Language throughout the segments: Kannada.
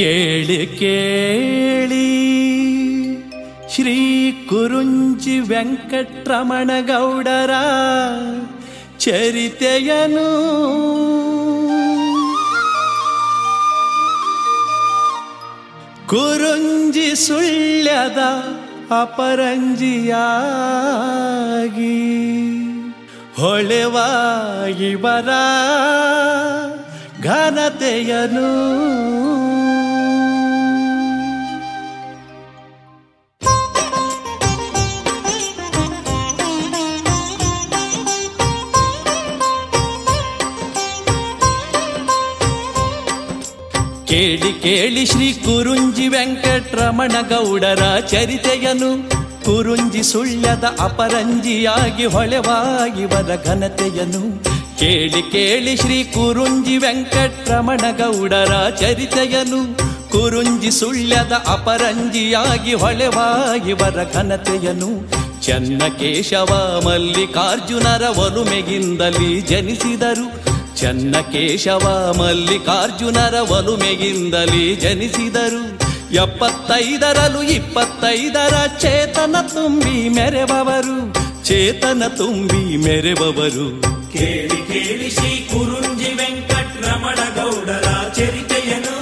ಕೇಳಿ ಕೇಳಿ ಶ್ರೀ ಕುರುಂಜಿ ವೆಂಕಟರಮಣ ಗೌಡರ ಚರಿತೆಯನು. ಕುರುಂಜಿ ಸುಳ್ಯದ ಅಪರಂಜಿಯಾಗಿ ಹೊಳೆವ ಇವರ ಘನತೆಯನು. ಕೇಳಿ ಕೇಳಿ ಶ್ರೀ ಕುರುಂಜಿ ವೆಂಕಟರಮಣ ಗೌಡರ ಚರಿತೆಯನು. ಕುರುಂಜಿ ಸುಳ್ಯದ ಅಪರಂಜಿಯಾಗಿ ಹೊಳೆವ ಇವರ ಘನತೆಯನು. ಕೇಳಿ ಕೇಳಿ ಶ್ರೀ ಕುರುಂಜಿ ವೆಂಕಟರಮಣ ಗೌಡರ ಚರಿತೆಯನು. ಕುರುಂಜಿ ಸುಳ್ಯದ ಅಪರಂಜಿಯಾಗಿ ಹೊಳೆವ ಇವರ ಘನತೆಯನು. ಚನ್ನಕೇಶವ ಮಲ್ಲಿಕಾರ್ಜುನರ ಒಲುಮೆಗಿಂದಲೇ ಜನಿಸಿದರು. ಚನ್ನಕೇಶವ ಮಲ್ಲಿಕಾರ್ಜುನರ ಒಲುಮೆಗಿಂದಲೇ ಜನಿಸಿದರು. 75ರಲ್ಲೂ 25ರ ಚೇತನ ತುಂಬಿ ಮೆರೆಬವರು, ಚೇತನ ತುಂಬಿ ಮೆರೆಬವರು. ಕೇಳಿ ಕೇಳಿ ಶ್ರೀ ಕುರುಂಜಿ ವೆಂಕಟರಮಣ ಗೌಡರ ಚರಿತೆಯನು.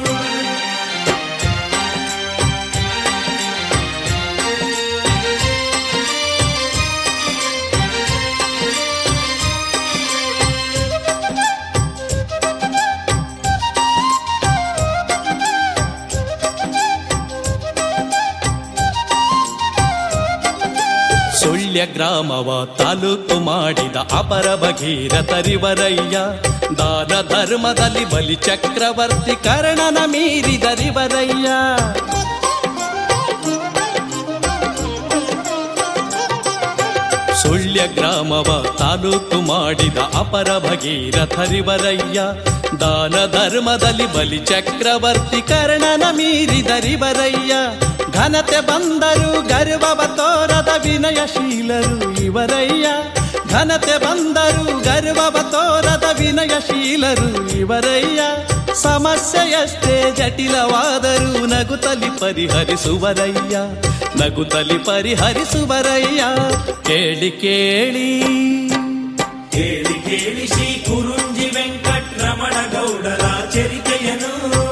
ಸುಳ್ಯ ಗ್ರಾಮವ ತಾಲೂಕು ಮಾಡಿದ ಅಪರ ಭಗೀರಥರಿವರಯ್ಯ. ದಾನ ಧರ್ಮದಲ್ಲಿ ಬಲಿ ಚಕ್ರವರ್ತಿ ಕರ್ಣನ ಮೀರಿದರಿವರಯ್ಯ. ಸುಳ್ಯ ಗ್ರಾಮವ ತಾಲೂಕು ಮಾಡಿದ ಅಪರ ಭಗೀರಥರಿವರಯ್ಯ. ದಾನ ಧರ್ಮದಲ್ಲಿ ಬಲಿ ಚಕ್ರವರ್ತಿ ಕರ್ಣನ ಮೀರಿದರಿವರಯ್ಯ. ಘನತೆ ಬಂದರು ಗರ್ವವ ತೋರದ ವಿನಯಶೀಲರು ಇವರಯ್ಯ. ಘನತೆ ಬಂದರು ಗರ್ವವ ತೋರದ ವಿನಯಶೀಲರು ಇವರಯ್ಯ. ಸಮಸ್ಯೆಯಷ್ಟೇ ಜಟಿಲವಾದರೂ ನಗುತ್ತಲಿ ಪರಿಹರಿಸುವರಯ್ಯ, ನಗುತ್ತಲಿ ಪರಿಹರಿಸುವರಯ್ಯ. ಕೇಳಿ ಕೇಳಿ ಕೇಳಿ ಕೇಳಿ ಶ್ರೀ ಕುರುಂಜಿ ವೆಂಕಟರಮಣ ಗೌಡರ ಚರಿತೆಯನು.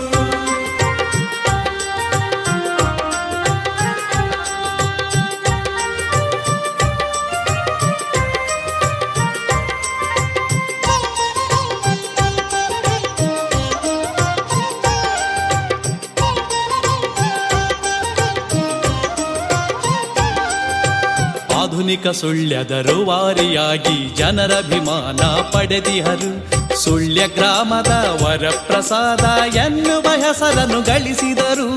ಆಧುನಿಕ ಸುಳ್ಯದ ರೂವಾರಿಯಾಗಿ ಜನರಭಿಮಾನ ಪಡೆದಿಹರು. ಸುಳ್ಯ ಗ್ರಾಮದ ವರಪ್ರಸಾದ ಎನ್ನುವ ಹೆಸರನ್ನು ಗಳಿಸಿದರು.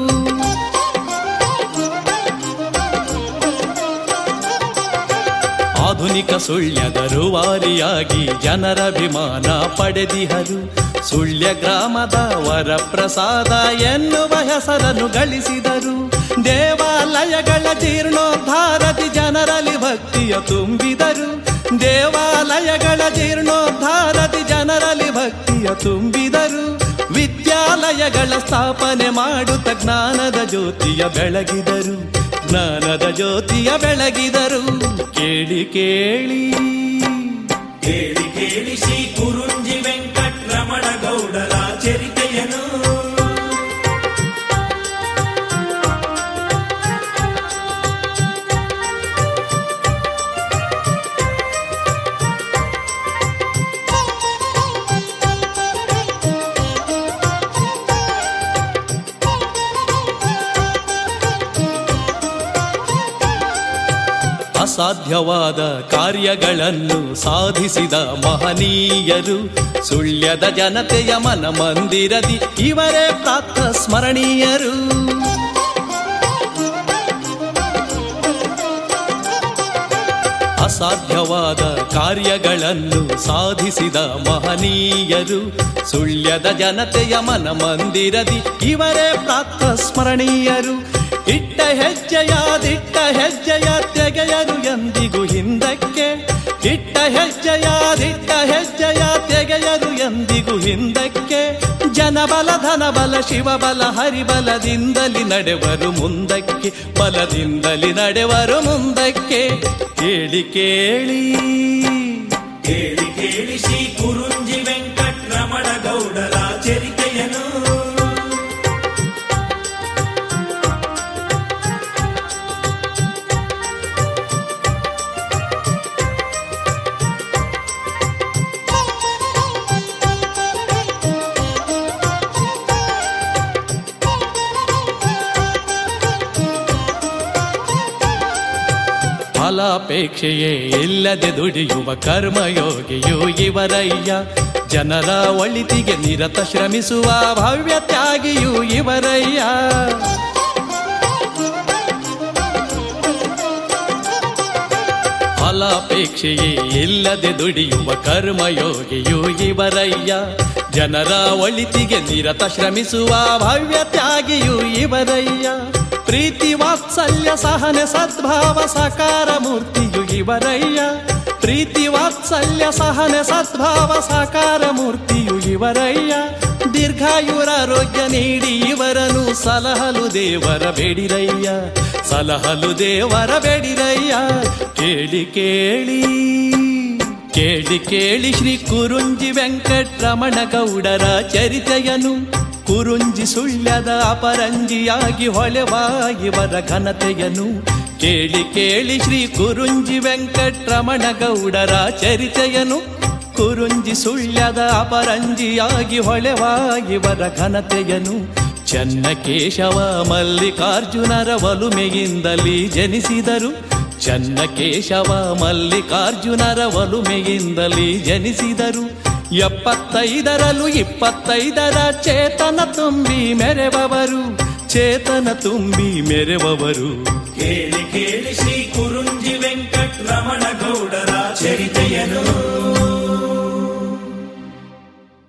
ಆಧುನಿಕ ಸುಳ್ಯದ ರೂವಾರಿಯಾಗಿ ಜನರಭಿಮಾನ ಪಡೆದಿಹರು. ಸುಳ್ಯ ಗ್ರಾಮದ ವರಪ್ರಸಾದ ಎನ್ನುವ ಹೆಸರನ್ನು ಗಳಿಸಿದರು. ದೇವಾಲಯಗಳ ಜೀರ್ಣೋದ್ಧಾರದಿ ಜನರಲ್ಲಿ ಭಕ್ತಿಯ ತುಂಬಿದರು. ದೇವಾಲಯಗಳ ಜೀರ್ಣೋದ್ಧಾರದಿ ಜನರಲ್ಲಿ ಭಕ್ತಿಯ ತುಂಬಿದರು. ವಿದ್ಯಾಲಯಗಳ ಸ್ಥಾಪನೆ ಮಾಡುತ್ತ ಜ್ಞಾನದ ಜ್ಯೋತಿಯ ಬೆಳಗಿದರು, ಜ್ಞಾನದ ಜ್ಯೋತಿಯ ಬೆಳಗಿದರು. ಕೇಳಿ ಕೇಳಿ ಕೇಳಿ ಕೇಳಿ ಶ್ರೀ ಕುರುಂಜಿ ವೆಂಕಟರಮಣ ಗೌಡರ ಚರಿತೆಯನು. ಅಸಾಧ್ಯವಾದ ಕಾರ್ಯಗಳನ್ನು ಸಾಧಿಸಿದ ಮಹನೀಯರು. ಸುಳ್ಯದ ಜನತೆಯ ಮನ ಮಂದಿರದಿ ಇವರೇ ಪ್ರಾತ ಸ್ಮರಣೀಯರು. ಅಸಾಧ್ಯವಾದ ಕಾರ್ಯಗಳನ್ನು ಸಾಧಿಸಿದ ಮಹನೀಯರು. ಸುಳ್ಯದ ಜನತೆಯ ಮನ ಮಂದಿರದಿ ಇವರೇ ಪ್ರಾತ ಸ್ಮರಣೀಯರು. ಇಟ್ಟ ಹೆಜ್ಜೆಯ ದಿಟ್ಟ ಹೆಜ್ಜೆಯ ತೆಗೆಯರು ಎಂದಿಗೂ ಹಿಂದಕ್ಕೆ. ಇಟ್ಟ ಹೆಜ್ಜೆಯ ತೆಗೆಯರು ಎಂದಿಗೂ ಹಿಂದಕ್ಕೆ. ಜನಬಲ ಧನಬಲ ಶಿವಬಲ ಹರಿಬಲದಿಂದಲಿ ನಡೆವರು ಮುಂದಕ್ಕೆ, ಬಲದಿಂದಲಿ ನಡೆವರು ಮುಂದಕ್ಕೆ. ಕೇಳಿ ಕೇಳಿ ಕೇಳಿ ಕೇಳಿ ಶ್ರೀ ಕುರುಂಜಿ ವೆಂಕಟರಮಣ ಗೌಡರ ಚರಿತೆಯನು. ಫಲಾಪೇಕ್ಷೆಯೇ ಇಲ್ಲದೆ ದುಡಿಯುವ ಕರ್ಮಯೋಗಿಯು ಇವರಯ್ಯ. ಜನರ ಒಳಿತಿಗೆ ನಿರತ ಶ್ರಮಿಸುವ ಭವ್ಯ ತ್ಯಾಗಿಯು ಇವರಯ್ಯ. ಫಲಾಪೇಕ್ಷೆಯೇ ಇಲ್ಲದೆ ದುಡಿಯುವ ಕರ್ಮಯೋಗಿಯು ಇವರಯ್ಯ. ಜನರ ಒಳಿತಿಗೆ ನಿರತ ಶ್ರಮಿಸುವ ಭವ್ಯ ತ್ಯಾಗಿಯು ಇವರಯ್ಯ. ಪ್ರೀತಿ ವಾತ್ಸಲ್ಯ ಸಹನೆ ಸದ್ಭಾವ ಸಾಕಾರ ಮೂರ್ತಿಯು ಇವರಯ್ಯ. ಪ್ರೀತಿ ವಾತ್ಸಲ್ಯ ಸಹನೆ ಸದ್ಭಾವ ಸಾಕಾರ ಮೂರ್ತಿಯು ಇವರಯ್ಯ. ದೀರ್ಘಾಯುರಾರೋಗ್ಯ ನೀಡಿ ಇವರನ್ನು ಸಲಹಲು ದೇವರ ಬೇಡಿರಯ್ಯ, ಸಲಹಲು ದೇವರ ಬೇಡಿರಯ್ಯ. ಕೇಳಿ ಕೇಳಿ ಕೇಳಿ ಕೇಳಿ ಶ್ರೀ ಕುರುಂಜಿ ವೆಂಕಟರಮಣ ಗೌಡರ ಚರಿತೆಯನು. ಕುರುಂಜಿ ಸುಳ್ಯದ ಅಪರಂಜಿಯಾಗಿ ಹೊಳೆವ ಇವರ ಘನತೆಯನು. ಕೇಳಿ ಕೇಳಿ ಶ್ರೀ ಕುರುಂಜಿ ವೆಂಕಟರಮಣ ಗೌಡರ ಚರಿತೆಯನು. ಕುರುಂಜಿ ಸುಳ್ಯದ ಅಪರಂಜಿಯಾಗಿ ಹೊಳೆವ ಇವರ ಘನತೆಯನು. ಚನ್ನಕೇಶವ ಮಲ್ಲಿಕಾರ್ಜುನರ ಒಲುಮೆಯಿಂದಲೇ ಜನಿಸಿದರು. ಚನ್ನಕೇಶವ ಮಲ್ಲಿಕಾರ್ಜುನರ ಒಲುಮೆಯಿಂದಲೇ ಜನಿಸಿದರು. 75ರಲ್ಲೂ 25ರ ಚೇತನ ತುಂಬಿ ಮೆರೆವವರು, ಚೇತನ ತುಂಬಿ ಮೆರೆವವರು. ಕೇಳಿ ಕೇಳಿ ಶ್ರೀ